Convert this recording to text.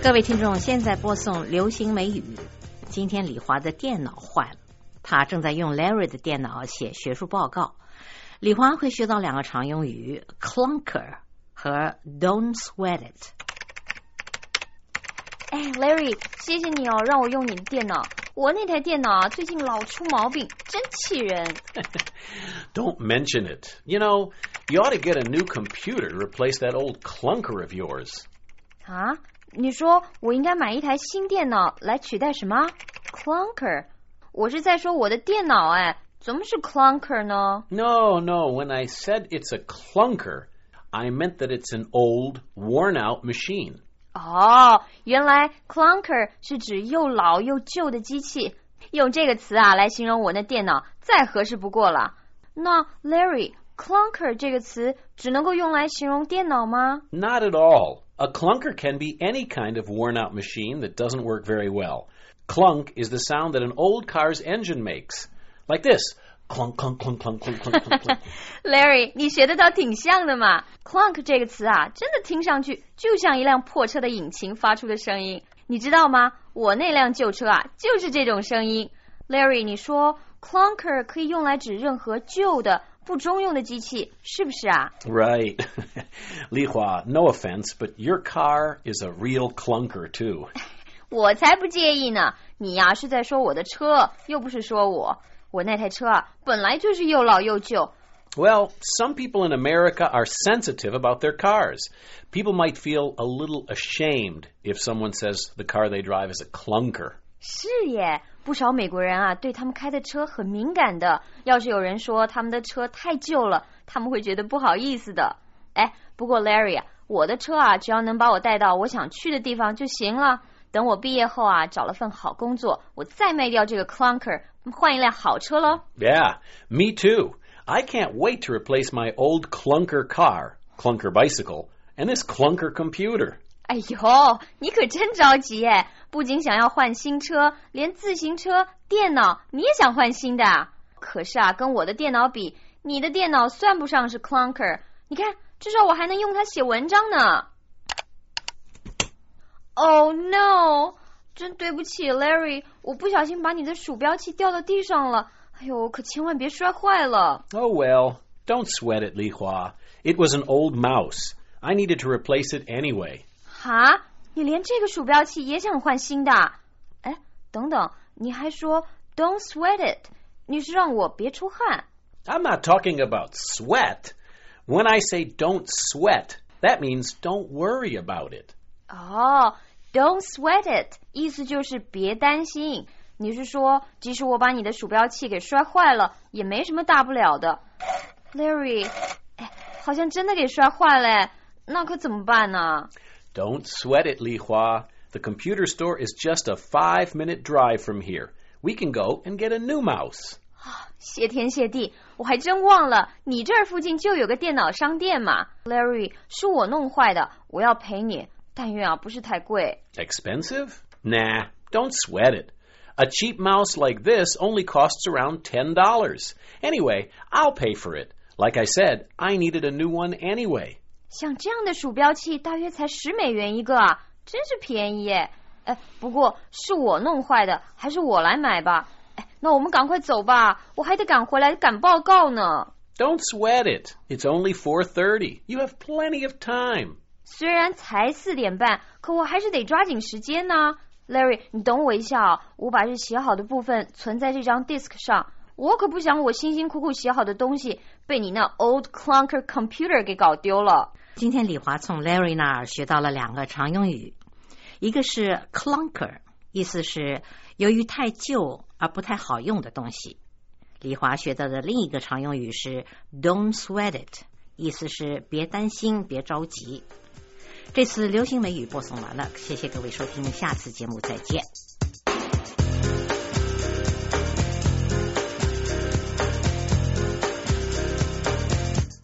各位听众，现在播送流行美语。今天李华的电脑坏了，他正在用 Larry 的电脑写学术报告。李华会学到两个常用语 clunker 和 don't sweat it。 哎 Larry， 谢谢你哦，让我用你的电脑。我那台电脑啊，最近老出毛病，真气人。 Don't mention it. You know, you ought to get a new computer to replace that old clunker of yours. 啊？你说我应该买一台新电脑来取代什么 clunker？ 我是在说我的电脑哎，怎么是 clunker 呢？ No, when I said it's a clunker, I meant that it's an old, worn-out machine. 哦，原来 clunker 是指又老又旧的机器，用这个词啊来形容我那电脑再合适不过了。那 Larry， clunker 这个词只能够用来形容电脑吗？ Not at all. A clunker can be any kind of worn-out machine that doesn't work very well. Clunk is the sound that an old car's engine makes. Like this. Clunk, clunk, clunk, clunk, clunk, clunk, clunk, clunk. Larry， 你学的倒挺像的嘛。Clunk 这个词啊，真的听上去就像一辆破车的引擎发出的声音。你知道吗？我那辆旧车啊，就是这种声音。Larry， 你说 clunker 可以用来指任何旧的不中用的机器，是不是啊？ Right. Li Hua, no offense, but your car is a real clunker too. 我才不介意呢。你呀，是在说我的车，又不是说我。我那台车啊，本来就是又老又旧。 Well, some people in America are sensitive about their cars. People might feel a little ashamed if someone says the car they drive is a clunker. 是耶，不少美国人啊，对他们开的车很敏感的。要是有人说他们的车太旧了，他们会觉得不好意思的。哎，不过 Larry 啊，我的车啊，只要能把我带到我想去的地方就行了。等我毕业后啊，找了份好工作，我再卖掉这个 clunker， 换一辆好车咯。 Yeah, me too. I can't wait to replace my old clunker car, clunker bicycle, and this clunker computer. 哎呦，你可真着急耶！不仅想要换新车，连自行车、电脑你也想换新的啊。可是啊，跟我的电脑比，你的电脑算不上是 clunker。你看，至少我还能用它写文章呢。Oh no！ 真对不起 Larry， 我不小心把你的鼠标器掉到地上了。哎呦，可千万别摔坏了。 Oh well, don't sweat it, Li Hua. It was an old mouse. I needed to replace it anyway. 哈？你连这个鼠标器也想换新的？哎，等等，你还说 don't sweat it， 你是让我别出汗。 I'm not talking about sweat. When I say don't sweat, that means don't worry about it. 哦，don't sweat it 意思就是别担心。你是说即使我把你的鼠标器给摔坏了也没什么大不了的。 Larry， 哎，好像真的给摔坏了，那可怎么办呢？ Don't sweat it, Li Hua. The computer store is just a 5-minute drive from here. We can go and get a new mouse. 谢天谢地，我还真忘了你这儿附近就有个电脑商店嘛。 Larry， 是我弄坏的，我要赔你，但愿啊不是太贵。 Expensive? Nah, don't sweat it. A cheap mouse like this only costs around $10. Anyway, I'll pay for it. Like I said, I needed a new one anyway. 像这样的鼠标器大约才$10一个啊，真是便宜耶。不过是我弄坏的，还是我来买吧。那我们赶快走吧，我还得赶回来赶报告呢。 Don't sweat it. It's only 4:30. You have plenty of time. 虽然才4点半，可我还是得抓紧时间呢。Larry， 你等我一下啊，我把这写好的部分存在这张 disk 上。我可不想我辛辛苦苦写好的东西被你那 old clunker computer 给搞丢了。 今天李华从 Larry 那儿学到了两个常用语，一个是 clunker， 意思是由于太旧而不太好用的东西。李华学到的另一个常用语是 don't sweat it， 意思是别担心，别着急。这次流行美语播送完了，谢谢各位收听，下次节目再见。